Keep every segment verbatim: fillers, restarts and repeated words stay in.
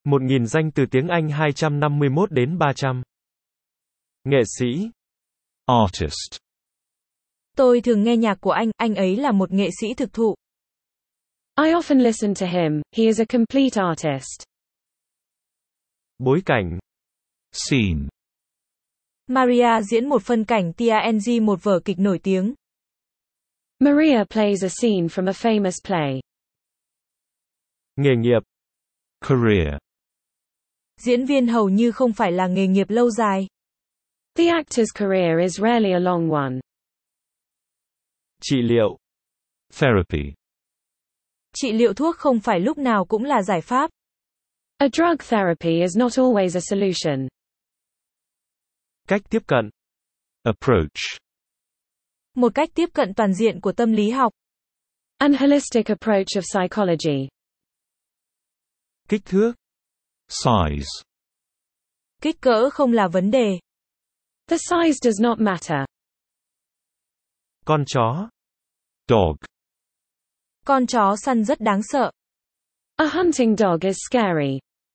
một nghìn danh từ tiếng Anh hai trăm năm mươi mốt đến ba trăm. Nghệ sĩ. Artist. Tôi thường nghe nhạc của anh, anh ấy là một nghệ sĩ thực thụ. I often listen to him, he is a complete artist. Bối cảnh. Scene. Maria diễn một phân cảnh T A N G một vở kịch nổi tiếng. Maria plays a scene from a famous play. Nghề nghiệp. Career. Diễn viên hầu như không phải là nghề nghiệp lâu dài. The actor's career is rarely a long one. Trị liệu. Therapy. Trị liệu thuốc không phải lúc nào cũng là giải pháp. A drug therapy is not always a solution. Cách tiếp cận. Approach. Một cách tiếp cận toàn diện của tâm lý học. An holistic approach of psychology. Kích thước. Size. Kích cỡ không là vấn đề. The size does not matter. Con chó. Dog. Con chó săn rất đáng sợ. A hunting dog is scary.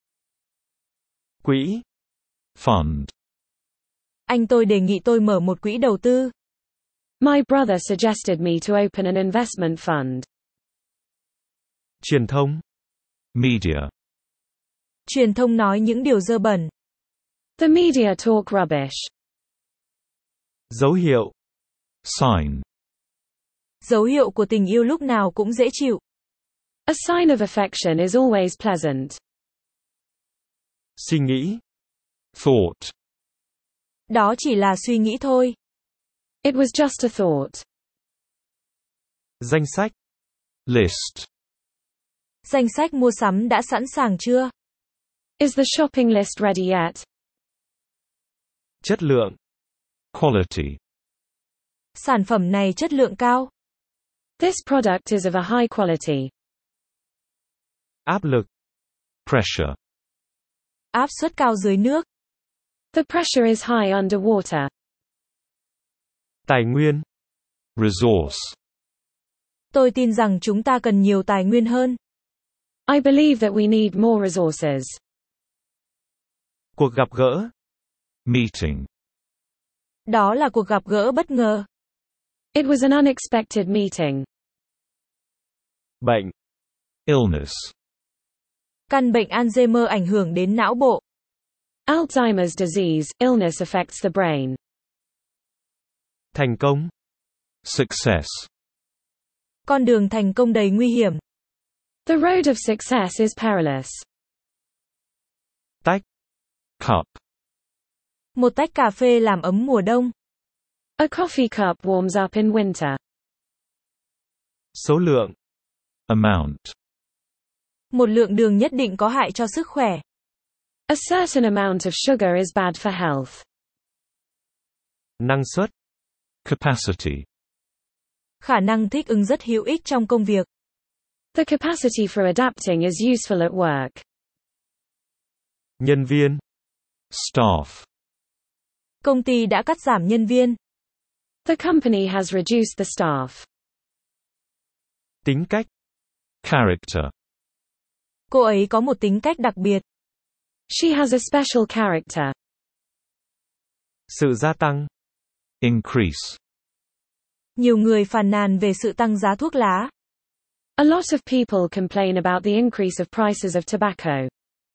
Quỹ. Fund. Anh tôi đề nghị tôi mở một quỹ đầu tư. My brother suggested me to open an investment fund. Truyền thông. Media. Truyền thông nói những điều dơ bẩn. The media talk rubbish. Dấu hiệu. Sign. Dấu hiệu của tình yêu lúc nào cũng dễ chịu. A sign of affection is always pleasant. Suy nghĩ. Thought. Đó chỉ là suy nghĩ thôi. It was just a thought. Danh sách. List. Danh sách mua sắm đã sẵn sàng chưa? Is the shopping list ready yet? Chất lượng. Quality. Sản phẩm này chất lượng cao. This product is of a high quality. Áp lực. Pressure. Áp suất cao dưới nước. The pressure is high underwater. Tài nguyên. Resource. Tôi tin rằng chúng ta cần nhiều tài nguyên hơn. I believe that we need more resources. Cuộc gặp gỡ. Meeting. Đó là cuộc gặp gỡ bất ngờ. It was an unexpected meeting. Bệnh. Illness. Căn bệnh Alzheimer ảnh hưởng đến não bộ. Alzheimer's disease, illness affects the brain. Thành công. Success. Con đường thành công đầy nguy hiểm. The road of success is perilous. Tách. Cup. Một tách cà phê làm ấm mùa đông. A coffee cup warms up in winter. Số lượng. Amount. Một lượng đường nhất định có hại cho sức khỏe. A certain amount of sugar is bad for health. Năng suất. Capacity. Khả năng thích ứng rất hữu ích trong công việc. The capacity for adapting is useful at work. Nhân viên. Staff. Công ty đã cắt giảm nhân viên. The company has reduced the staff. Tính cách. Character. Cô ấy có một tính cách đặc biệt. She has a special character. Sự gia tăng. Increase. Nhiều người phàn nàn về sự tăng giá thuốc lá. A lot of people complain about the increase of prices of tobacco.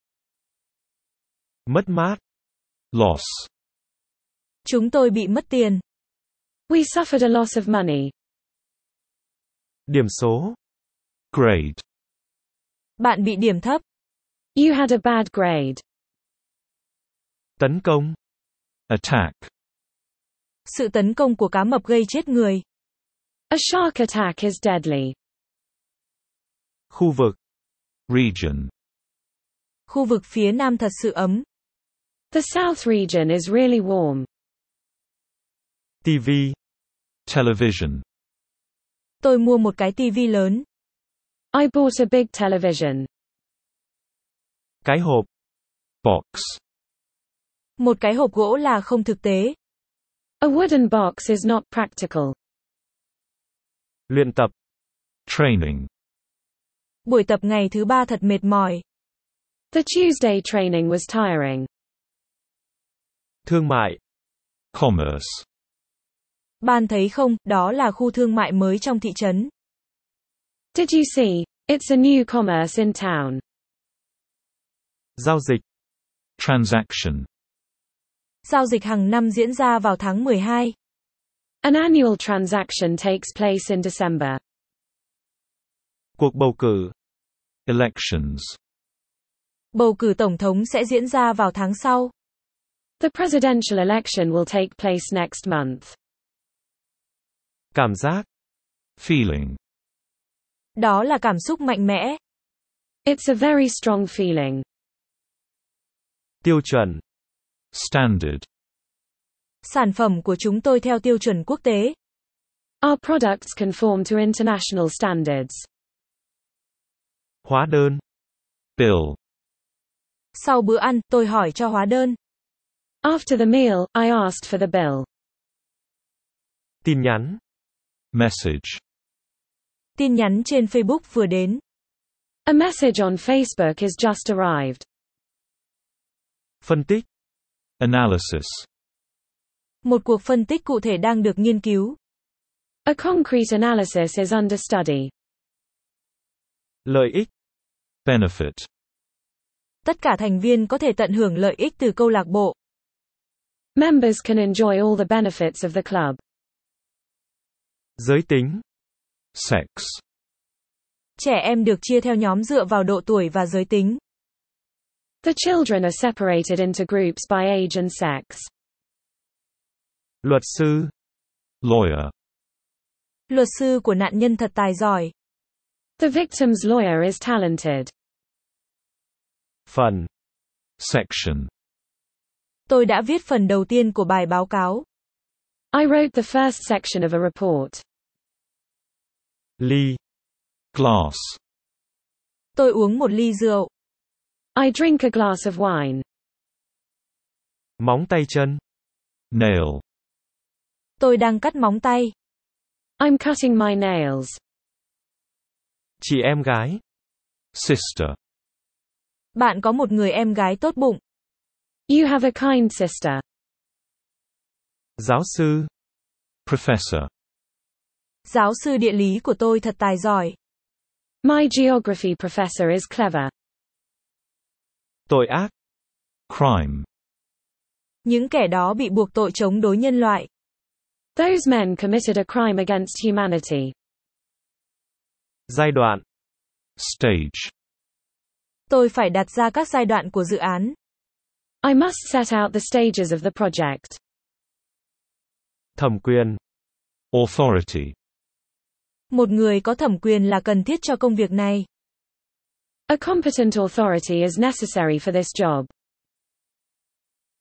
Mất mát. Loss. Chúng tôi bị mất tiền. We suffered a loss of money. Điểm số. Grade. Bạn bị điểm thấp. You had a bad grade. Tấn công. Attack. Sự tấn công của cá mập gây chết người. A shark attack is deadly. Khu vực. Region. Khu vực phía nam thật sự ấm. The south region is really warm. ti vi. Television. Tôi mua một cái tivi lớn. I bought a big television. Cái hộp. Box. Một cái hộp gỗ là không thực tế. A wooden box is not practical. Luyện tập. Training. Buổi tập ngày thứ ba thật mệt mỏi. The Tuesday training was tiring. Thương mại. Commerce. Bạn thấy không, đó là khu thương mại mới trong thị trấn. Did you see? It's a new commerce in town. Giao dịch. Transaction. Giao dịch hàng năm diễn ra vào tháng mười hai. An annual transaction takes place in December. Cuộc bầu cử. Elections. Bầu cử tổng thống sẽ diễn ra vào tháng sau. The presidential election will take place next month. Cảm giác. Feeling. Đó là cảm xúc mạnh mẽ. It's a very strong feeling. Tiêu chuẩn. Standard. Sản phẩm của chúng tôi theo tiêu chuẩn quốc tế. Our products conform to international standards. Hóa đơn. Bill. Sau bữa ăn, tôi hỏi cho hóa đơn. After the meal, I asked for the bill. Tin nhắn. Message. Tin nhắn trên Facebook vừa đến. A message on Facebook is just arrived. Phân tích. Analysis. Một cuộc phân tích cụ thể đang được nghiên cứu. A concrete analysis is under study. Lợi ích. Benefit. Tất cả thành viên có thể tận hưởng lợi ích từ câu lạc bộ. Members can enjoy all the benefits of the club. Giới tính. Sex. Trẻ em được chia theo nhóm dựa vào độ tuổi và giới tính. The children are separated into groups by age and sex. Luật sư. Lawyer. Luật sư của nạn nhân thật tài giỏi. The victim's lawyer is talented. Phần. Section. Tôi đã viết phần đầu tiên của bài báo cáo. I wrote the first section of a report. Ly. Glass. Tôi uống một ly rượu. I drink a glass of wine. Móng tay chân. Nail. Tôi đang cắt móng tay. I'm cutting my nails. Chị em gái. Sister. Bạn có một người em gái tốt bụng. You have a kind sister. Giáo sư. Professor. Giáo sư địa lý của tôi thật tài giỏi. My geography professor is clever. Tội ác. Crime. Những kẻ đó bị buộc tội chống đối nhân loại. Those men committed a crime against humanity. Giai đoạn. Stage. Tôi phải đặt ra các giai đoạn của dự án. I must set out the stages of the project. Thẩm quyền. Authority. Một người có thẩm quyền là cần thiết cho công việc này. A competent authority is necessary for this job.